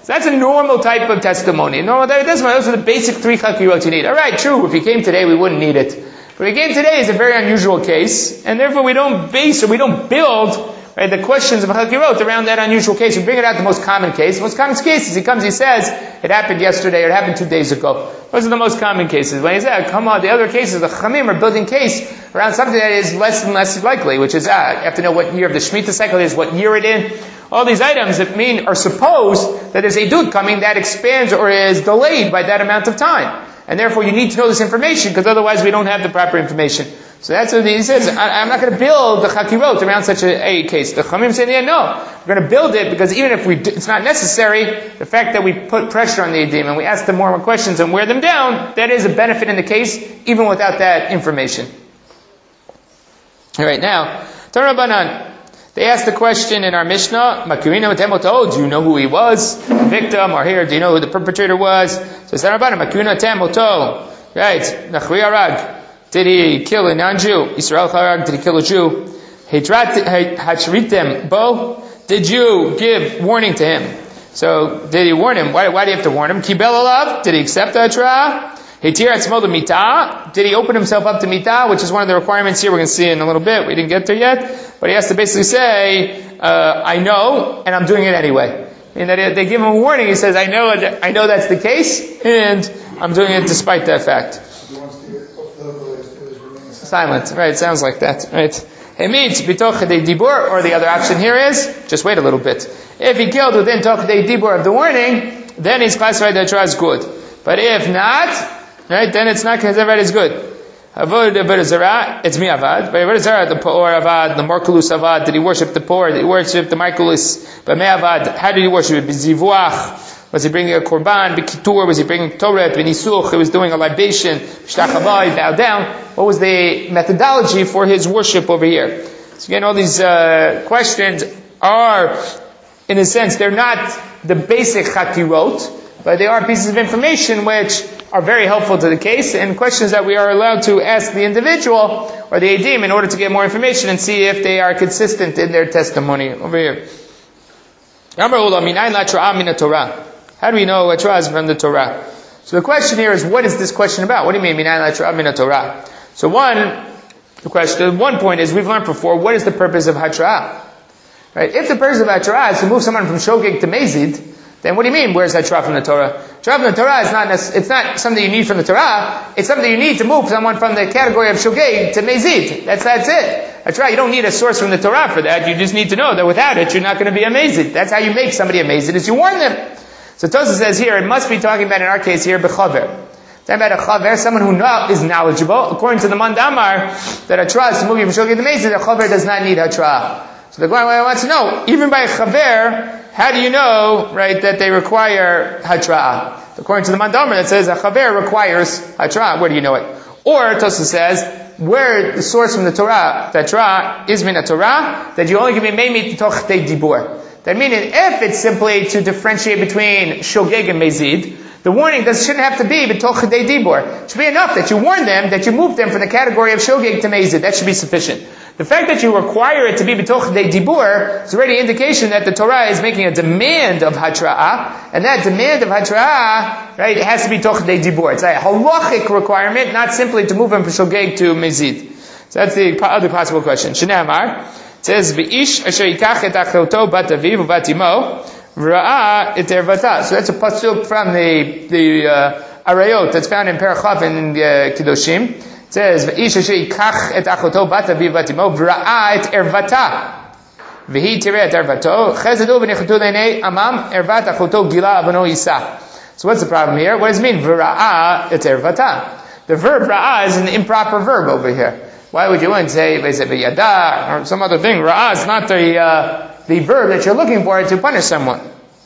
So that's a normal type of testimony. Normal type of testimony, those are the basic three chakirot you need. Alright, true, if he came today, we wouldn't need it. But if he came today is a very unusual case, and therefore we don't base or we don't build right, the questions of chakirot around that unusual case. We bring it out the most common case. The most common case is he comes, he says, it happened yesterday, or it happened two days ago. Those are the most common cases. When he says, come on, the other cases, the Chamim are building case around something that is less and less likely, which is, ah, you have to know what year of the Shemitah cycle is, what year it in. All these items that mean, are supposed that there's a dud coming that expands or is delayed by that amount of time. And therefore you need to know this information, because otherwise we don't have the proper information. So that's what he says. I, I'm not going to build the chakirot around such a, a case. The Chamim say, yeah, no. We're going to build it because even if we do, it's not necessary, the fact that we put pressure on the edim and we ask them more and more questions and wear them down, that is a benefit in the case, even without that information. All right, now, Tarabanan. They asked the question in our Mishnah, Makirina Temoto, do you know who he was? The victim, or here, do you know who the perpetrator was? So Tarabanan, Makirina Temoto. Right, Nachri Arag. Did he kill a non-Jew? Yisrael Charag, did he kill a Jew? Hachritem Bo, did you give warning to him? So, did he warn him? Why, why do you have to warn him? Kibel alav, did he accept the Hatra? Hetir atzmo the mitah, did he open himself up to mitah, which is one of the requirements here we're going to see in a little bit. We didn't get there yet. But he has to basically say, uh, I know, and I'm doing it anyway. I mean, that they give him a warning, he says, I know, I know that's the case, and I'm doing it despite that fact. Silent, right? Sounds like that, right? It means bitoch chedei dibur, or the other option here is just wait a little bit. If he killed within toch chedei dibur of the warning, then he's classified that as good. But if not, right, then it's not considered as good. Avodah b'zara, it's mi avad. But b'zara, the poor avad, the markulus avad. Did he worship the poor? Did he worship the markulus? But me avad, how did he worship it? B'zivuach. Was he bringing a korban? B'kitur, was he bringing Torah? B'nisuch, he was doing a libation. B'shtachava, he bowed down. What was the methodology for his worship over here? So again, all these uh, questions are, in a sense, they're not the basic chakirot, but they are pieces of information which are very helpful to the case, and questions that we are allowed to ask the individual or the edim in order to get more information and see if they are consistent in their testimony. Over here. How do we know what Torah is from the Torah? So the question here is, what is this question about? What do you mean, Minayin La'Torah Min Torah? So one, the question, one point is, we've learned before, what is the purpose of Hatra? Right? If the purpose of Hatra is to move someone from Shogeg to Mezid, then what do you mean, where's Hatra from the Torah? Hatra from the Torah is not, it's not something you need from the Torah, it's something you need to move someone from the category of Shogeg to Mezid. That's, that's it. Hatra, you don't need a source from the Torah for that, you just need to know that without it, you're not going to be a Mezid. That's how you make somebody a Mezid, is you warn them. So Tosafos says here, it must be talking about, in our case here, B'chaver. Talking about a chaver, someone who know, is knowledgeable. According to the Mandamar, that Hatra is to move you from Shogeg to Mezid, the chaver does not need Hatra. So the Gemara wants to know, even by a chaver, how do you know, right, that they require Hatra? According to the Mandamar, that says a chaver requires Hatra. Where do you know it? Or Tosafos says, where the source from the Torah, that Torah is min a Torah, that you only can be made toch chedei dibur. That meaning, if it's simply to differentiate between Shogeg and Mezid, the warning does, shouldn't have to be b'toch chedei dibur. It should be enough that you warn them, that you move them from the category of Shogeg to Mezid. That should be sufficient. The fact that you require it to be b'toch chedei dibur is already an indication that the Torah is making a demand of Hatra'ah, and that demand of Hatra'ah, right, it has to be toch chedei dibur. It's a halachic requirement, not simply to move them from Shogeg to Mezid. So that's the other possible question. Shnei Amar. It says, V'ish asher yikach et achoto bat aviv ubat imo ra'a et ervata. So that's a pasuk from the the uh, Arayot that's found in Parachav in uh, Kedoshim. It says, V'ish asher yikach et achoto bat aviv ubat imo ra'a et ervata. V'hi tireh et ervato. Chesed v'nichatu le'nei amam ervat achoto gila avano yisa. So what's the problem here? What does it mean? V'ra'a et ervata. The verb ra'a is an improper verb over here. Why would you want to say v'yada or some other thing? Ra'ah is not the uh, the verb that you're looking for to punish someone.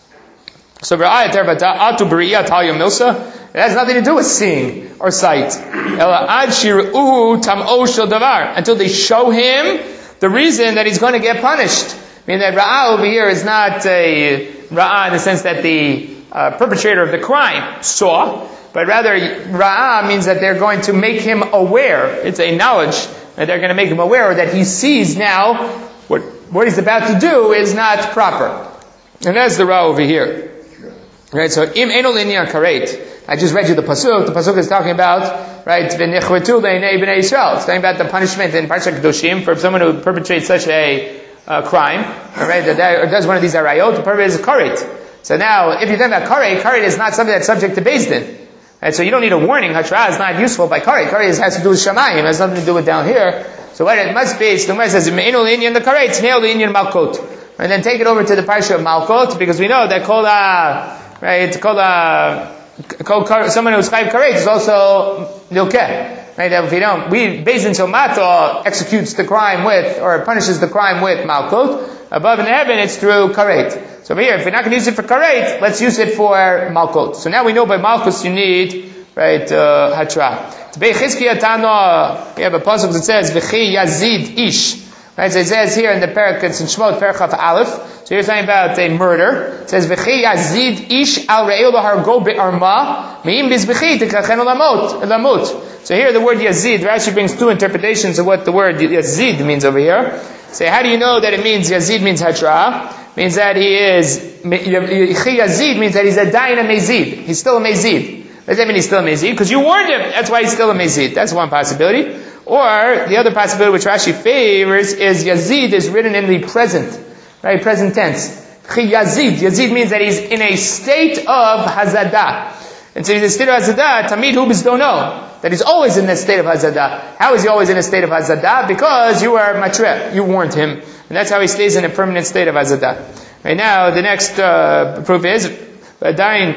So ra'ah tervata atu b'riyat halyom milsa. It has nothing to do with seeing or sight. Ela ad shir'uhu tam'o shel davar, until they show him the reason that he's going to get punished. I mean that ra'ah over here is not a ra'ah in the sense that the uh, perpetrator of the crime saw, but rather ra'ah means that they're going to make him aware. It's a knowledge. And they're going to make him aware that he sees now what what he's about to do is not proper. And that's the ra over here. Right, so im eno linyan karet. I just read you the pasuk. The pasuk is talking about, right, v'nichvetu le'nei b'nei Yisrael. It's talking about the punishment in Parshat Kedoshim for someone who perpetrates such a uh, crime, right, that, that, or does one of these arayot. The purpose is karet. So now, if you're talking about karet, karet is not something that's subject to Beis Din. Right, so you don't need a warning. Hatra is not useful by karet. Karet has to do with shamayim. It has nothing to do with down here. So what it must be, so the Gemara says, im eno linyan the karet, tzneil linyan malkot. And then take it over to the parsha of Malkot, because we know that kol uh, right, kol uh, kol someone who's chayv karet is also nilkeh. Right, that if we don't, we Beis Din Somato executes the crime with, or punishes the crime with Malkot. Above in heaven, it's through karet. So here, if we're not going to use it for karet, let's use it for Malkot. So now we know by Malkot you need, right, uh, hatra. We have a pasuk that says, V'chi yazid ish. Right, so it says here in the parak, it's in Shemot, Perachaf Aleph. So here's talking about a murder. It says, V'chi yazid ish al re'il hargo be'arma, me'im bizb'chi tekachen lamot, lamot. So here the word yazid, Rashi brings two interpretations of what the word yazid means over here. So how do you know that it means yazid means hatra? Means that he is, V'chi yazid means that he's a dayan a mezid. He's still a mezid. What does that mean he's still a mezid? Because you warned him. That's why he's still a mezid. That's one possibility. Or the other possibility which Rashi favors is Yazid is written in the present, right? Present tense. Yazid. Yazid means that he's in a state of Hazadah. And so he's in a state of Hazadah, Tamid Hubis don't know. That he's always in this state of Hazadah. How is he always in a state of Hazadah? Because you are Matre. You warned him. And that's how he stays in a permanent state of Hazadah. Right now, the next uh, proof is, Dain,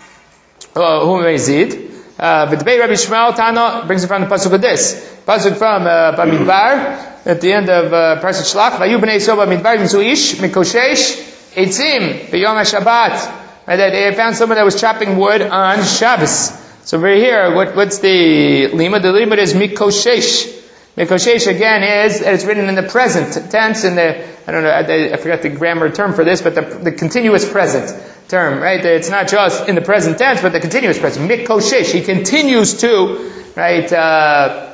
who Yazid. Uh, but the Rabbi Shmuel Tana brings it from the pasuk of this pasuk from uh, Bamidbar at the end of uh, Parashat Shlach. Vayu bnei Yisrael Bamidbar yimtzu ish mikoshesh eitzim b'yom HaShabbat. Right, that they found someone that was chopping wood on Shabbos. So over here, what, what's the limud? The limud is mikoshesh. Mikoshesh again is it's written in the present tense in the I don't know I, I forgot the grammar term for this, but the, the continuous present term, right? It's not just in the present tense, but the continuous present. Mikoshesh, he continues to, right, uh,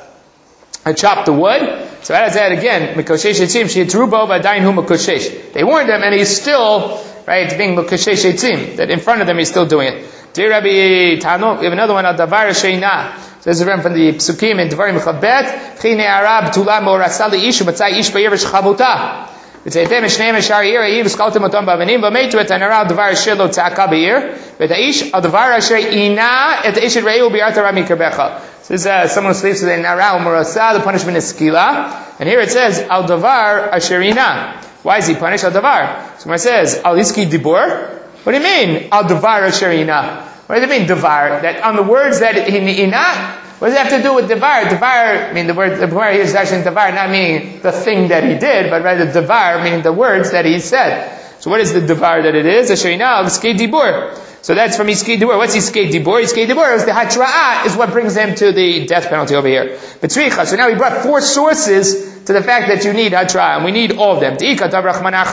chop the wood. So as that again, Mikoshesh etzim, she'etrubo b'adayin hu mikoshesh. They warned him, and he's still, right, being Mikoshesh etzim. That in front of them, he's still doing it. Dear Rabbi Tano, we have another one, Al-Davar Sheina. So this is from the Psukim in Devarim Chabet. Chine Arab Tula Morasa Ishu Matzai Ish Ba'ir V'Shchabuta. וצאתם משניהם ישר עיר, העיר וסקלתם אותם באבנים, ומתו את הנערה הדבר אשר לא צעקה בעיר, ואת האיש, הדבר אשר עינה את האיש את רעהו בירת הרע מקרבך. So this is uh, someone who sleeps with a nara umurasa, the punishment is skila. And here it says, al davar asher ina. Why is he punished? Al davar. So when it says, al iski dibur, what do you mean, al davar asher ina? What does it mean, davar? That on the words that ina, what does it have to do with Devar? Devar, I mean, the word, the word here is actually Devar, not meaning the thing that he did, but rather Devar, meaning the words that he said. So what is the Devar that it is? Asherina, Iskei Dibur. So that's from Iskei Dibur. What's Iskei Dibur? Iskei Dibur is the Hatra'ah, is what brings him to the death penalty over here. Betzricha. So now we brought four sources to the fact that you need Hatra'ah, and we need all of them. If you just brought me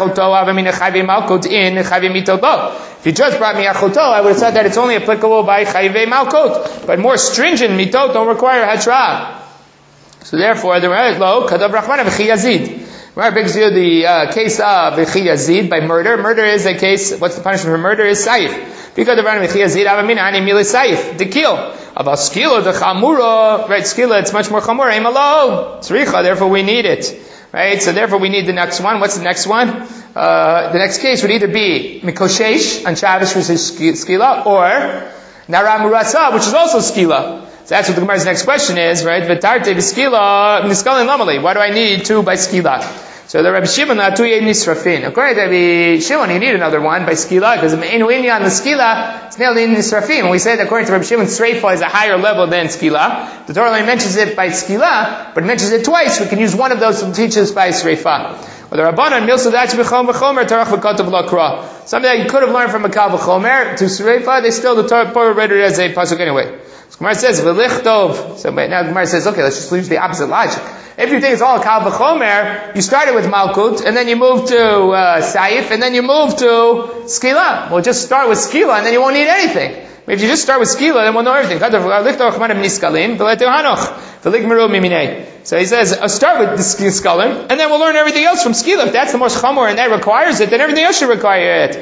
Achoto, I would have said that it's only applicable by Chayvei Malkot. But more stringent mitot don't require Hatra'ah. So therefore, the Ra'et Lo, Kadav Rachmana V'chi Yazid. Right, brings you the uh, case of V'chi Yazid by murder. Murder is a case, what's the punishment for murder? Is Saif. Because of V'chi Yazid, Avamina, Ani Mili Saif, the kill. About Skila, the Chamura, right, Skila, it's much more Chamura, Imalo, Tzricha, therefore we need it. Right, so therefore we need the next one. What's the next one? Uh, the next case would either be Mikoshesh, on Shabbos, which is Skila, or Nara Murasa, which is also Skila. So that's what the Gemara's next question is, right? V'tarte v'skila, niskalin lamali. Why do I need two by skila? So the Rabbi Shimon, atuye nisrafin. According to Rabbi Shimon, you need another one by skila, because me'enu inyan the skila, it's nailed in nisrafin. We say that according to Rabbi Shimon, sreifa is a higher level than skila. The Torah only mentions it by skila, but it mentions it twice. We can use one of those to teach us by sreifa. Or the Rabbanan, milsadach b'chom b'chomer, tarach v'kotav l'kra. Something that you could have learned from a kal v'chomer to sreifa, they still, the Torah read it as a pasuk anyway. So Gemara says, V'lichtov. So now Gemara says, okay, let's just use the opposite logic. If you think it's all Kal V'chomer, you started with Malkut, and then you move to uh, Saif, and then you move to Skila. Well, just start with Skila, and then you won't need anything. If you just start with Skila, then we'll know everything. So he says, uh, start with the Skalim, and then we'll learn everything else from Skila. If that's the most Chamor and that requires it, then everything else should require it.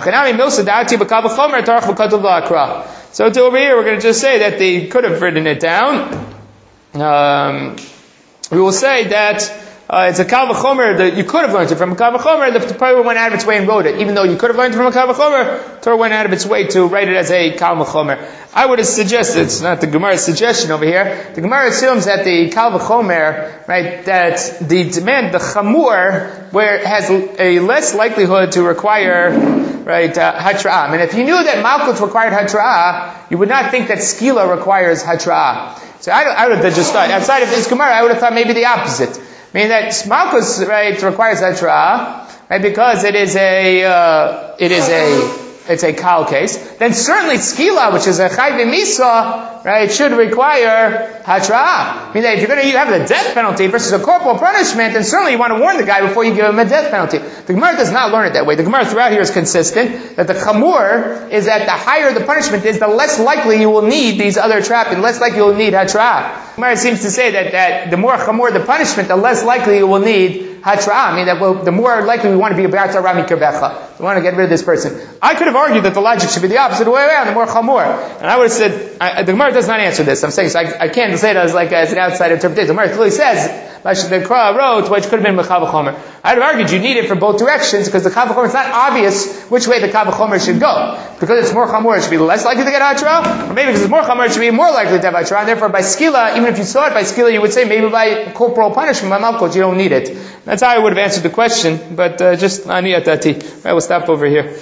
So to over here, we're going to just say that they could have written it down. Um, we will say that Uh, it's a Kal V'chomer that you could have learned it from a Kal V'chomer. The Torah went out of its way and wrote it. Even though you could have learned it from a Kal V'chomer, Torah went out of its way to write it as a Kal V'chomer. I would have suggested, it's not the Gemara's suggestion over here, the Gemara assumes that the Kal V'chomer, right, that the demand, the Chamur, where it has a less likelihood to require, right, uh, Hatra'ah. I mean, if you knew that Malkut required Hatra'ah, you would not think that Skila requires Hatra'ah. So I, I would have just thought, outside of this Gemara, I would have thought maybe the opposite. Meaning that Malkus, right, requires Hatra'ah, right, because it is a, uh, it is a, it's a Kal case. Then certainly Skila, which is a Chai V'Misa, right, should require Hatra'ah. Meaning that if you're going to have the death penalty versus a corporal punishment, then certainly you want to warn the guy before you give him a death penalty. The Gemara does not learn it that way. The Gemara throughout here is consistent, that the Chamur is that the higher the punishment is, the less likely you will need these other trappings, less likely you will need Hatra'ah. The Gemara seems to say that, that the more Chamur the punishment, the less likely you will need Hatra'ah. I mean that well, the more likely we want to be about to Rami Kirbecha. We want to get rid of this person. I could have argued that the logic should be the opposite way around, the more Chamur. And I would have said, I, the Gemara does not answer this. I'm saying, so I, I can't say it as like as an outside interpretation. The Gemara clearly says, the Kra wrote, which could have been Kal V'chomer. I'd have argued you need it for both directions, because the Kal V'chomer, it's not obvious which way the Kal V'chomer should go. Because it's more Chamur, it should be less likely to get Hatra'ah, or maybe because it's more Chamur, it should be more likely to have Hatra'ah, and therefore by Skila, even if you saw it by Skila, you would say maybe by corporal punishment, by Malkut, you don't need it. That's how I would have answered the question, but uh, just Aniyatati. Right, we'll stop over here.